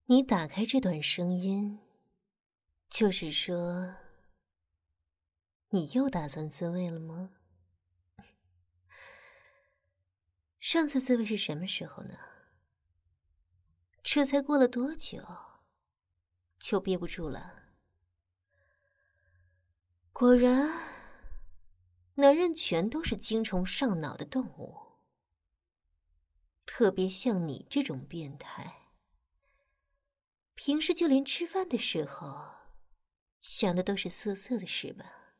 你打开这段声音，就是说，你又打算自慰了吗？上次自慰是什么时候呢？这才过了多久，就憋不住了？果然，男人全都是精虫上脑的动物，特别像你这种变态，平时就连吃饭的时候，想的都是色色的事吧？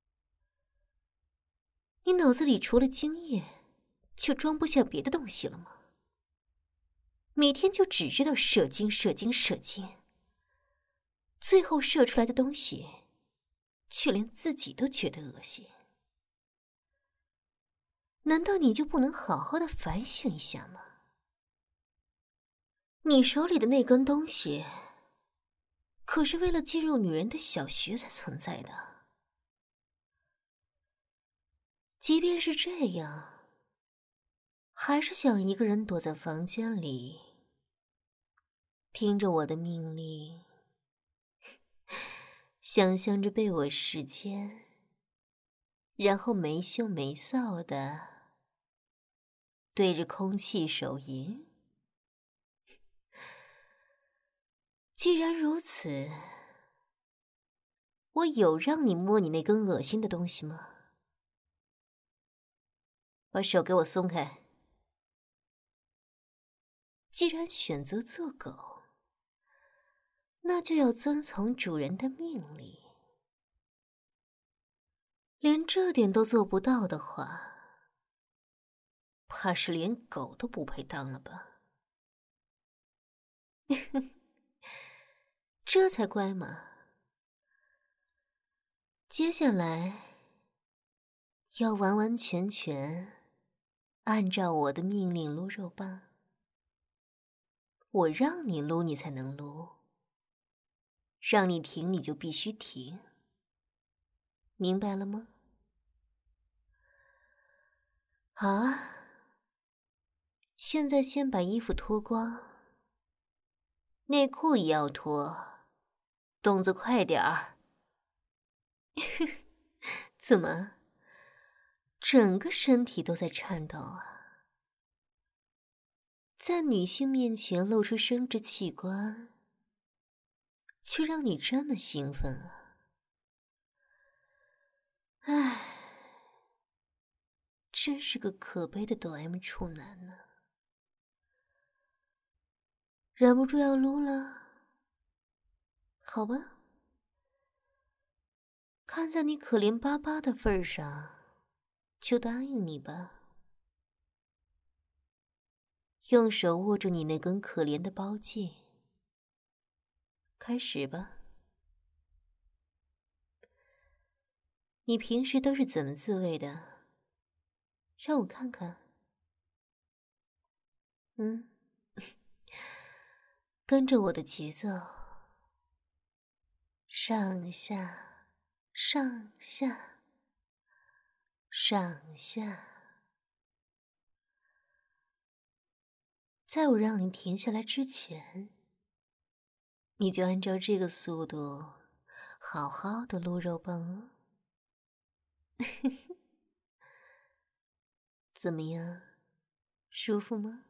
你脑子里除了精液，就装不下别的东西了吗？每天就只知道射精、射精、射精，最后射出来的东西，却连自己都觉得恶心。难道你就不能好好的反省一下吗？你手里的那根东西，可是为了进入女人的小穴才存在的。即便是这样，还是想一个人躲在房间里，听着我的命令，想象着被我视奸，然后没羞没臊的对着空气手淫。既然如此，我有让你摸你那根恶心的东西吗？把手给我松开！既然选择做狗，那就要遵从主人的命令。连这点都做不到的话，怕是连狗都不配当了吧？这才乖嘛！接下来要完完全全按照我的命令撸肉棒。我让你撸，你才能撸；让你停，你就必须停。明白了吗？好啊，现在先把衣服脱光，内裤也要脱，动作快点儿。怎么，整个身体都在颤抖啊？在女性面前露出生殖器官，却让你这么兴奋啊？唉，真是个可悲的抖 M 处男呢。忍不住要撸了？好吧，看在你可怜巴巴的份上，就答应你吧。用手握住你那根可怜的包茎，开始吧。你平时都是怎么自慰的？让我看看。跟着我的节奏，上下，上下，上下。在我让你停下来之前，你就按照这个速度，好好的撸肉棒哦。怎么样，舒服吗？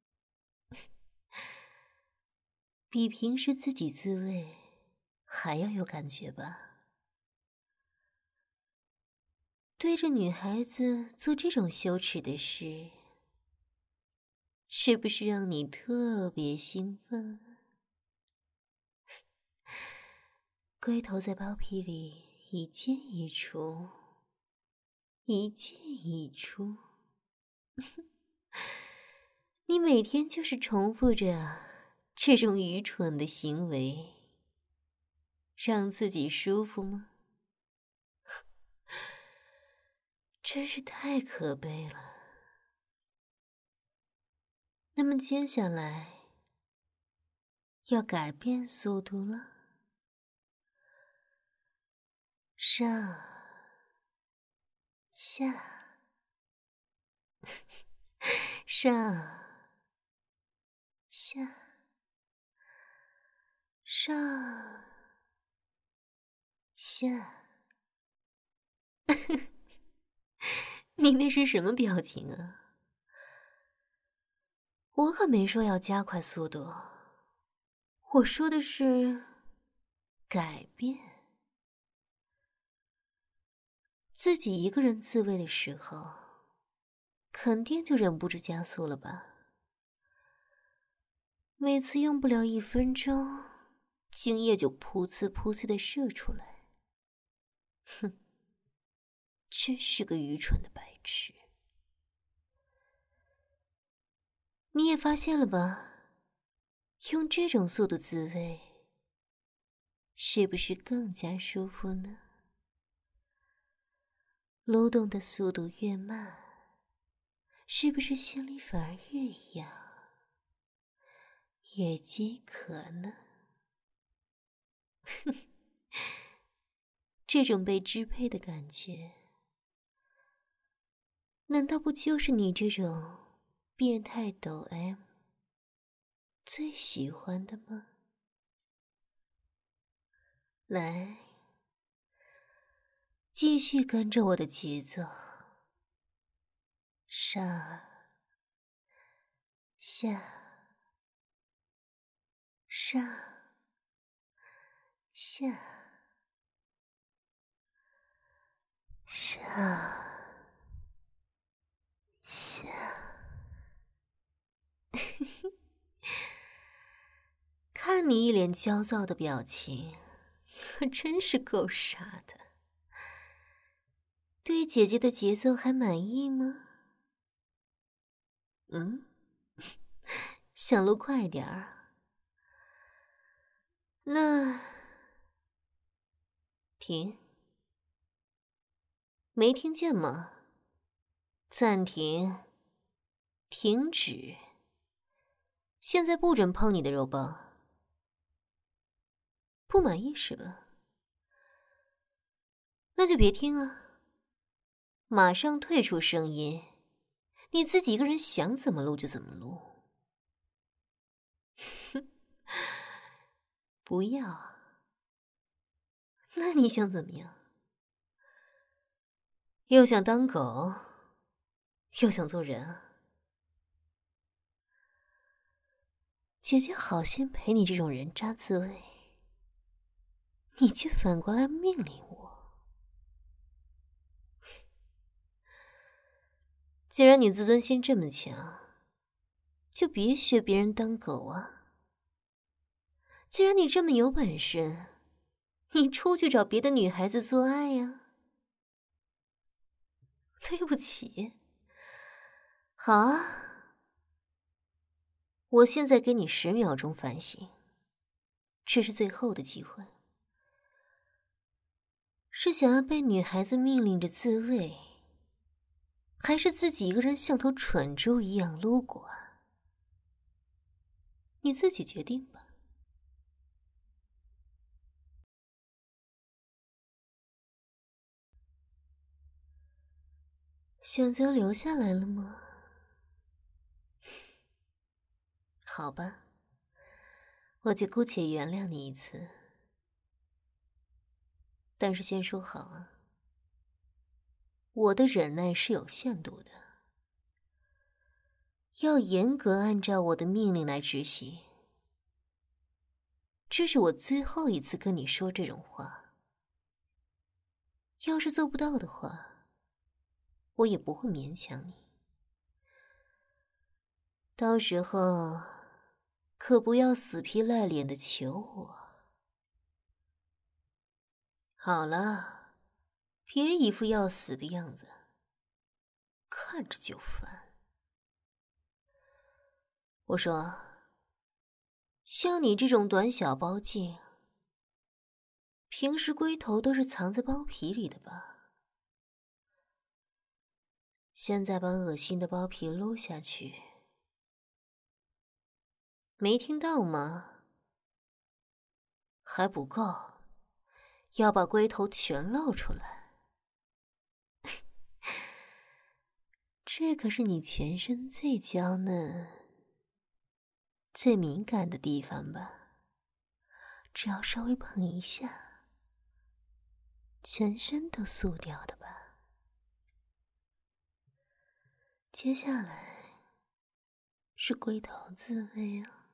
比平时自己自慰还要有感觉吧？对着女孩子做这种羞耻的事，是不是让你特别兴奋？龟头在包皮里一进一出，一进一出。你每天就是重复着这种愚蠢的行为，让自己舒服吗？真是太可悲了。那么接下来要改变速度了，上下上下上下。你那是什么表情啊？我可没说要加快速度，我说的是改变。自己一个人自慰的时候，肯定就忍不住加速了吧？每次用不了1分钟，精液就噗呲噗呲的射出来。哼，真是个愚蠢的白痴。你也发现了吧？用这种速度自慰，是不是更加舒服呢？蠕动的速度越慢，是不是心里反而越痒，越饥渴呢？这种被支配的感觉，难道不就是你这种变态抖 M 最喜欢的吗？来，继续跟着我的节奏，上下上下上下。看你一脸焦躁的表情，可真是够傻的。对姐姐的节奏还满意吗？想录快点儿？那停。没听见吗？暂停，停止。现在不准碰你的肉棒。不满意是吧？那就别听啊，马上退出声音，你自己一个人想怎么录就怎么录。不要？那你想怎么样？又想当狗，又想做人啊？姐姐好心陪你这种人渣自慰，你却反过来命令我。既然你自尊心这么强，就别学别人当狗啊。既然你这么有本事，你出去找别的女孩子做爱呀。对不起。好啊，我现在给你10秒钟反省，这是最后的机会。是想要被女孩子命令着自慰，还是自己一个人像头蠢猪一样撸过？你自己决定吧。选择留下来了吗？好吧，我就姑且原谅你一次。但是先说好啊，我的忍耐是有限度的，要严格按照我的命令来执行。这是我最后一次跟你说这种话。要是做不到的话，我也不会勉强你。到时候可不要死皮赖脸的求我。好了，别一副要死的样子，看着就烦。我说，像你这种短小包茎，平时龟头都是藏在包皮里的吧？现在把恶心的包皮撸下去，没听到吗？还不够，要把龟头全露出来。这可是你全身最娇嫩、最敏感的地方吧？ 只要稍微碰一下，全身都酥掉的吧。接下来是龟头自慰啊。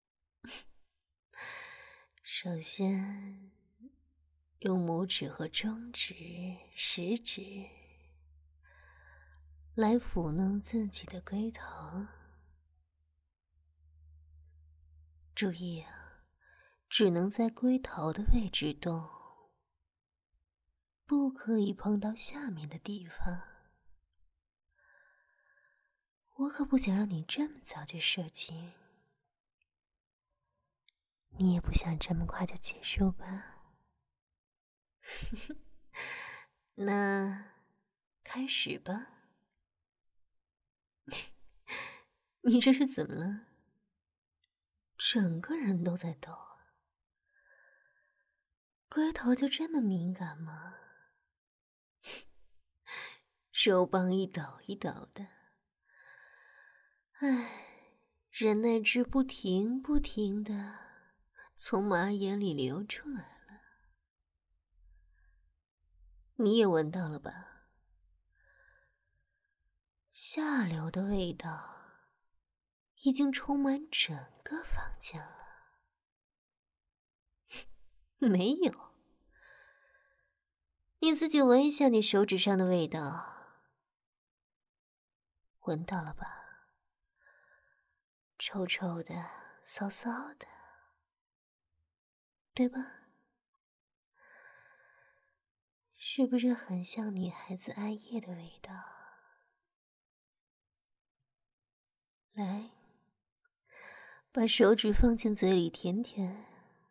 首先用拇指和中指、食指来抚弄自己的龟头。注意啊，只能在龟头的位置动，不可以碰到下面的地方。我可不想让你这么早就射精，你也不想这么快就结束吧？那开始吧。你这是怎么了？整个人都在抖。龟头就这么敏感吗？手棒一抖一抖的，唉，忍耐值不停的从马眼里流出来了。你也闻到了吧？下流的味道已经充满整个房间了。没有，你自己闻一下你手指上的味道，闻到了吧？臭臭的，骚骚的，对吧？是不是很像女孩子艾叶的味道？来，把手指放进嘴里舔舔。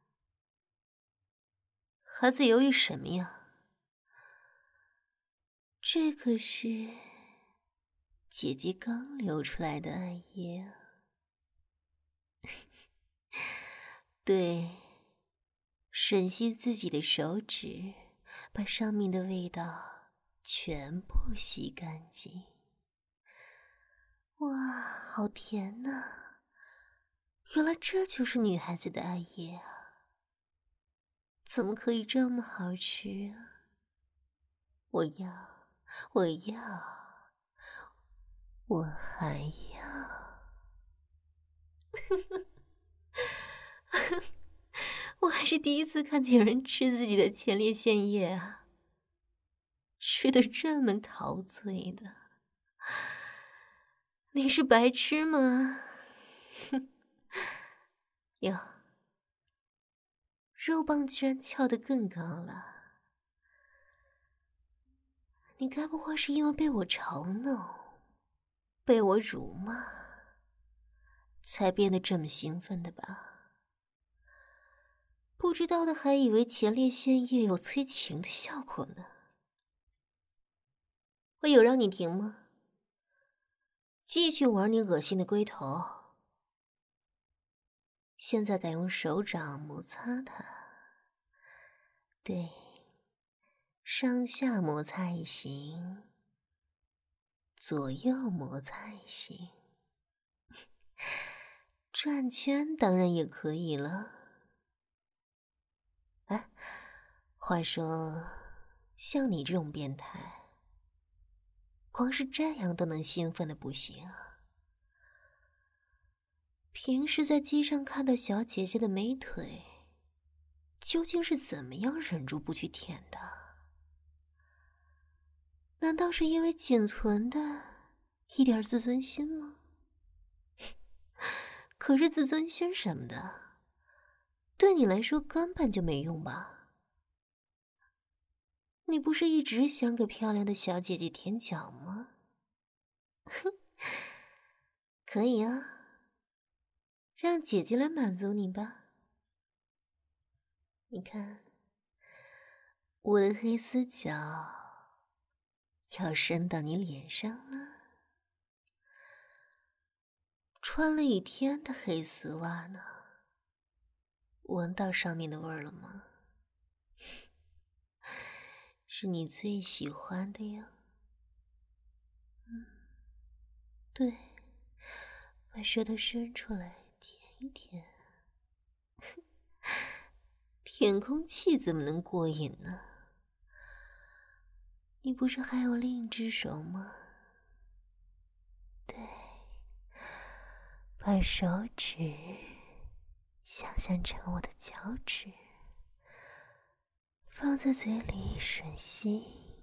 还在犹豫什么呀？这可是姐姐刚流出来的艾叶啊。对，吮吸自己的手指，把上面的味道全部吸干净。哇，好甜呐！原来这就是女孩子的艾叶啊！怎么可以这么好吃啊？我要，我要，我还要！我还是第一次看见人吃自己的前列腺液啊，吃得这么陶醉的。你是白痴吗？哟，肉棒居然翘得更高了。你该不会是因为被我嘲弄，被我辱骂，才变得这么兴奋的吧？不知道的还以为前列腺液有催情的效果呢。我有让你停吗？继续玩你恶心的龟头。现在改用手掌摩擦它，对，上下摩擦也行，左右摩擦也行，转圈当然也可以了。哎，话说，像你这种变态，光是这样都能兴奋的不行啊！平时在街上看到小姐姐的美腿，究竟是怎么样忍住不去舔的？难道是因为仅存的一点自尊心吗？可是自尊心什么的，对你来说根本就没用吧？你不是一直想给漂亮的小姐姐舔脚吗？哼，可以啊。让姐姐来满足你吧。你看，我的黑丝脚要伸到你脸上了。穿了一天的黑丝袜呢，闻到上面的味儿了吗？是你最喜欢的哟。对，把舌头伸出来舔一舔。 舔空气怎么能过瘾呢？你不是还有另一只手吗？对，把手指想象成我的脚趾，放在嘴里吮吸，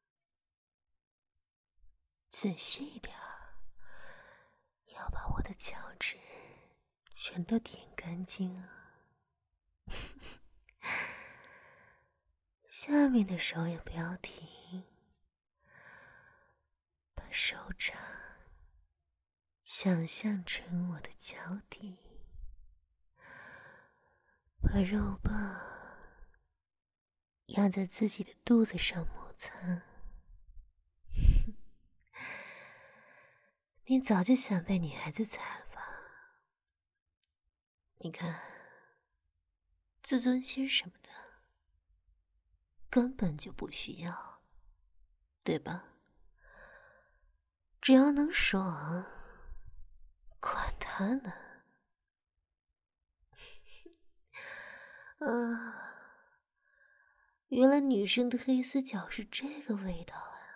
仔细一点儿，要把我的脚趾全都舔干净啊！下面的手也不要停，把手掌想象成我的脚底，把肉棒压在自己的肚子上摩擦。你早就想被女孩子踩了吧？你看，自尊心什么的根本就不需要，对吧？只要能爽，管他呢。啊，原来女生的黑丝脚是这个味道啊！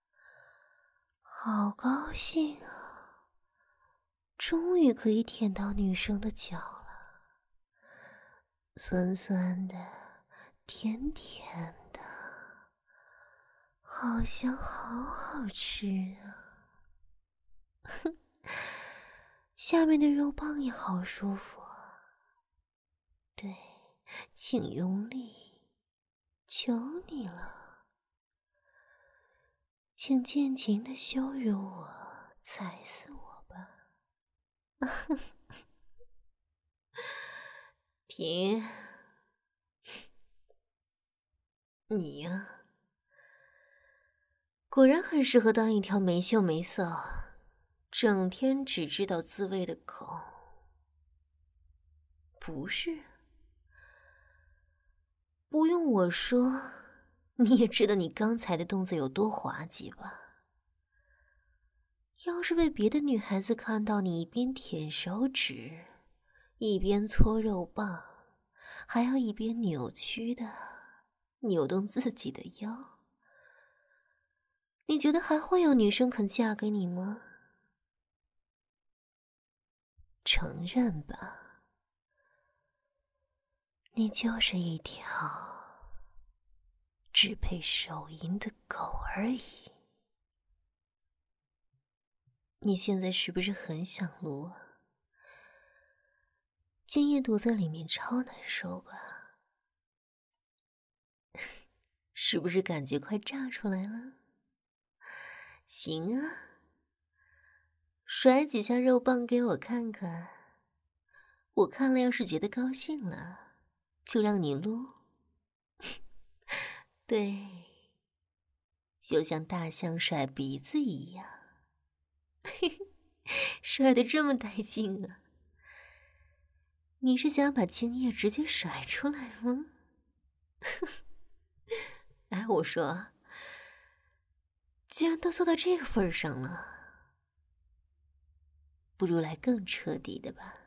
好高兴啊，终于可以舔到女生的脚了，酸酸的，甜甜的，好香，好好吃啊！下面的肉棒也好舒服啊。对，请用力，求你了，请尽情的羞辱我，踩死我吧！停，你呀，果然很适合当一条没羞没臊，整天只知道自慰的狗。不是，不用我说，你也知道你刚才的动作有多滑稽吧？要是被别的女孩子看到你一边舔手指，一边搓肉棒，还要一边扭曲的扭动自己的腰，你觉得还会有女生肯嫁给你吗？承认吧，你就是一条只配手淫的狗而已。你现在是不是很想撸啊？精液躲在里面超难受吧？是不是感觉快炸出来了？行啊，甩几下肉棒给我看看。我看了，要是觉得高兴了，就让你撸。对，就像大象甩鼻子一样。甩得这么带劲啊！你是想把精液直接甩出来吗？哎，我说，既然都做到这个份上了，不如来更彻底的吧。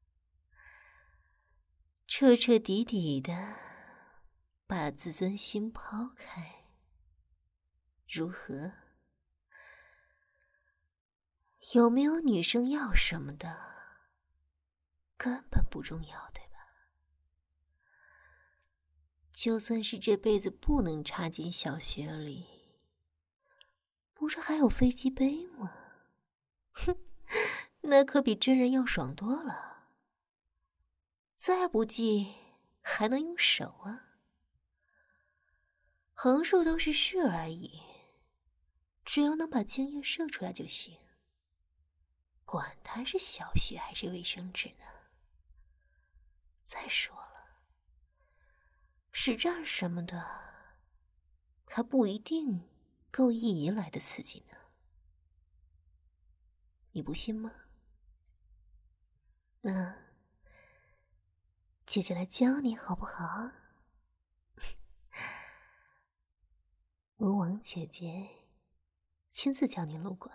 彻彻底底的把自尊心抛开，如何？有没有女生要什么的，根本不重要，对吧？就算是这辈子不能插进小学里，不是还有飞机杯吗？哼，那可比真人要爽多了。再不济还能用手啊，横竖都是射而已，只要能把精液射出来就行。管它是小学还是卫生纸呢。再说了，使战什么的，还不一定够意淫来的刺激呢。你不信吗？那姐姐来教你好不好？我王姐姐亲自教你撸管。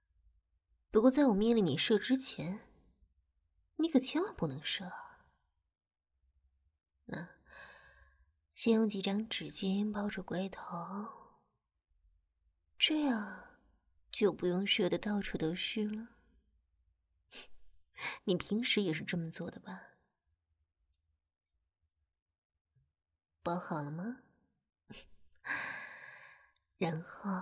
不过在我命令你射之前，你可千万不能射， 那先用几张纸巾包住龟头，这样就不用射得到处都是了。你平时也是这么做的吧？包好了吗？然后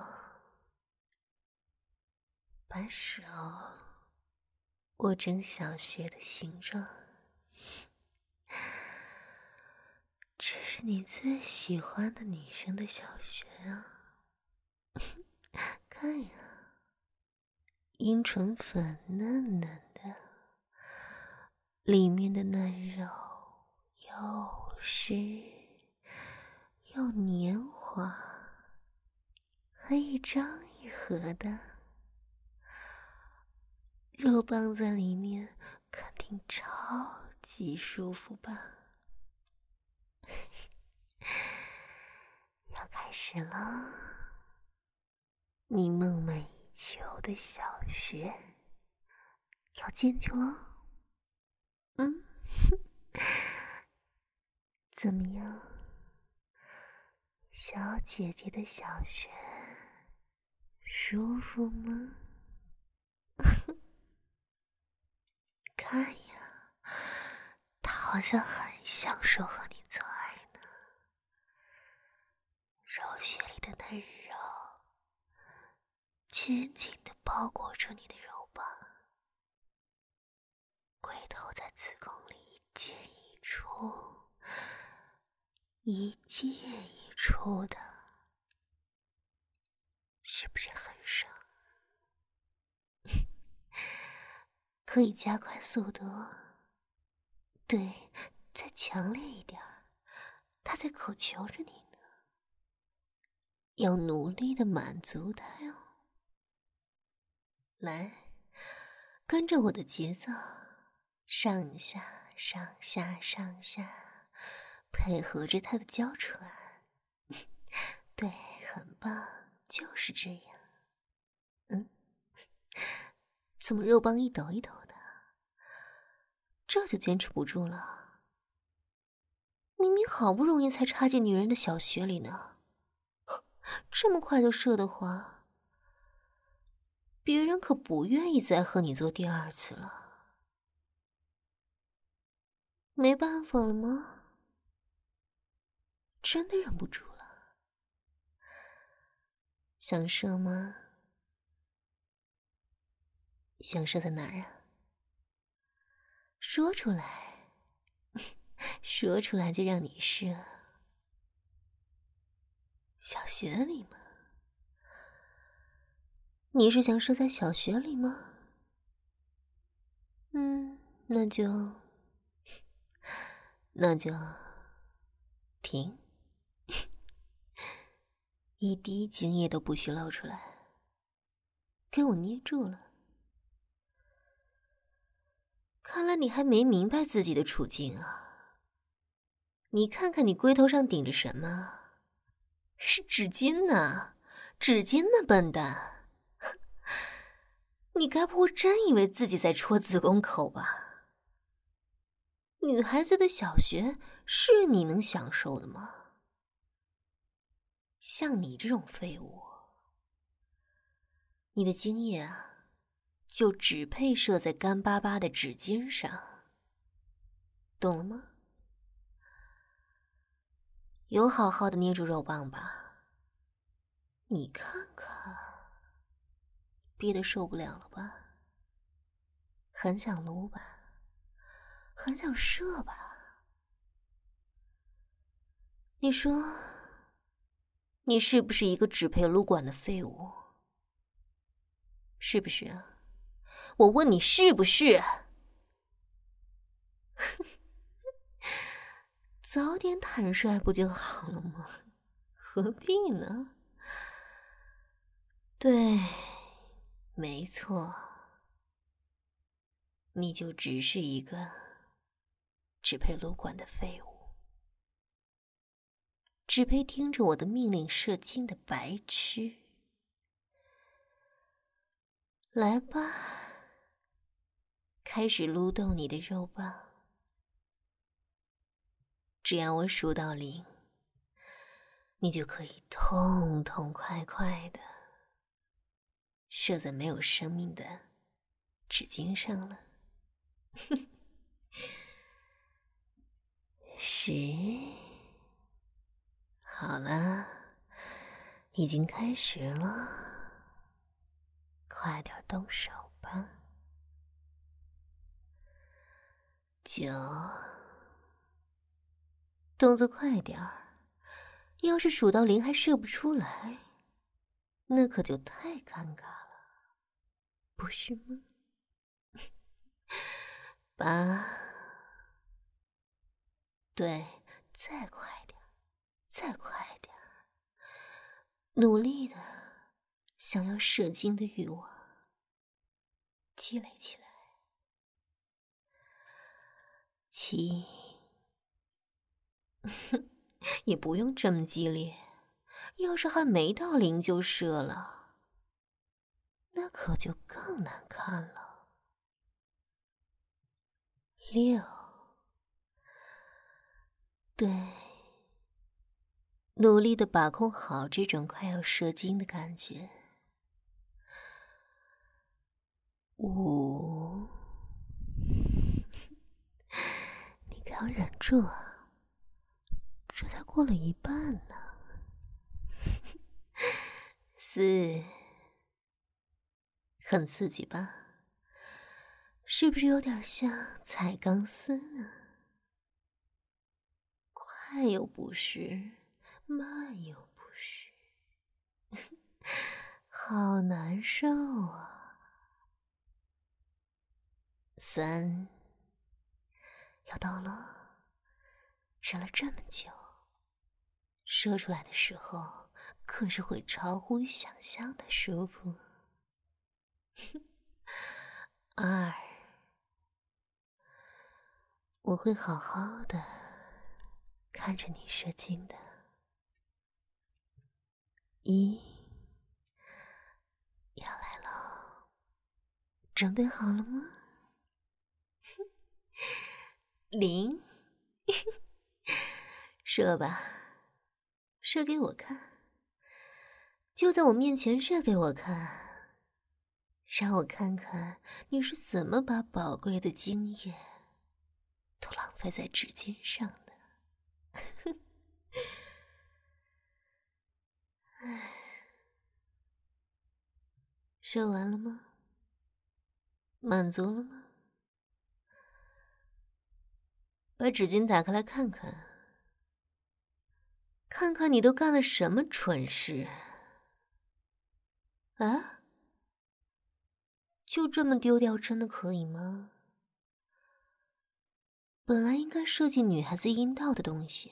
把手握成小穴的形状，这是你最喜欢的女生的小穴啊！看呀，阴唇粉嫩嫩的，里面的嫩肉又湿又黏滑，还一张一合的，肉棒在里面肯定超级舒服吧？要开始了，你梦寐以求的小穴要进去了。怎么样，小姐姐的小穴舒服吗？看呀，她好像很享受和你做爱呢。肉穴里的嫩肉紧紧地包裹住你的肉棒，龟头在子宫里一进一出，一进一出的，是不是很爽？可以加快速度，对，再强烈一点，他在口求着你呢，要努力的满足他哟。来，跟着我的节奏，上下上下上下，配合着他的娇喘。对，很棒，就是这样。怎么肉棒一抖一抖的，这就坚持不住了？明明好不容易才插进女人的小穴里呢，这么快就射的话，别人可不愿意再和你做第二次了。没办法了吗？真的忍不住了？想射吗？想射在哪儿啊？说出来，说出来就让你射。小穴里吗？你是想射在小穴里吗？那就停，一滴精液都不许露出来，给我捏住了。看来你还没明白自己的处境啊！你看看你龟头上顶着什么？是纸巾呢，纸巾呢，笨蛋！你该不会真以为自己在戳子宫口吧？女孩子的小穴是你能享受的吗？像你这种废物，你的精液啊，就只配射在干巴巴的纸巾上，懂了吗？有好好的捏住肉棒吧，你看看，憋得受不了了吧？很想撸吧，很想射吧？你说，你是不是一个只配撸管的废物？是不是啊？我问你是不是？早点坦率不就好了吗？何必呢？对，没错，你就只是一个只配撸管的废物，只配听着我的命令射精的白痴。来吧，开始撸动你的肉棒， 只要我数到0，你就可以痛痛快快的射在没有生命的纸巾上了。10，好了，已经开始了，快点动手吧。9，动作快点儿，要是数到0还射不出来，那可就太尴尬了，不是吗？8，对，再快点，再快点，努力的想要射精的欲望积累起来。7，也不用这么激烈，要是还没到0就射了，那可就更难看了。6，对，努力的把控好这种快要射精的感觉。5，你刚忍住啊，这才过了一半呢。4，很刺激吧？是不是有点像踩钢丝呢？快又不是，慢又不是，好难受啊。3，要到了，忍了这么久，射出来的时候可是会超乎想象的舒服。2，我会好好的看着你射精的。1，要来了，准备好了吗？0，射吧，射给我看，就在我面前射给我看，让我看看你是怎么把宝贵的精液都浪费在纸巾上的。射完了吗？满足了吗？把纸巾打开来看看，看看你都干了什么蠢事啊？就这么丢掉真的可以吗？本来应该射进女孩子阴道的东西，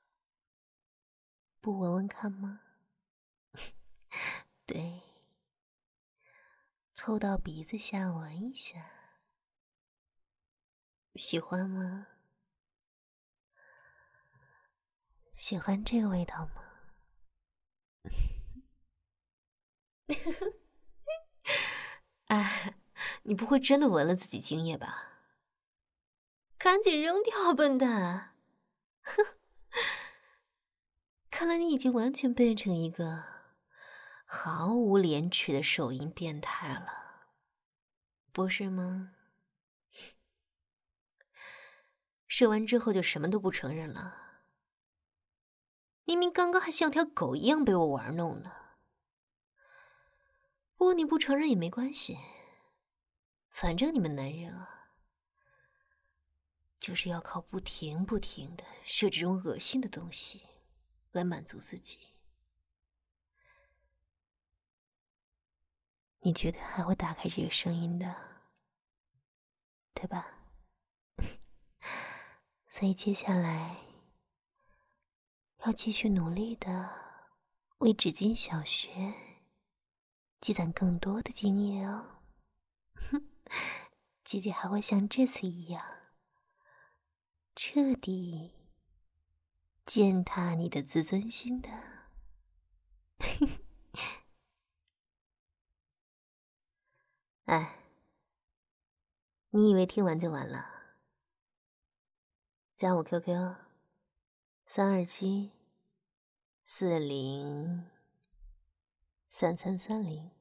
不闻闻看吗？对，凑到鼻子下闻一下，喜欢吗？喜欢这个味道吗？哎，你不会真的闻了自己精液吧？赶紧扔掉，笨蛋！哼，看来你已经完全变成一个毫无廉耻的手淫变态了，不是吗？射完之后就什么都不承认了，明明刚刚还像条狗一样被我玩弄呢。不过你不承认也没关系，反正你们男人啊，就是要靠不停的射这种恶心的东西来满足自己。你绝对还会打开这个声音的，对吧？所以接下来要继续努力的为纸巾小学积攒更多的经验哦。姐姐还会像这次一样，彻底践踏你的自尊心的。哎，你以为听完就完了？加我 QQ 327403330。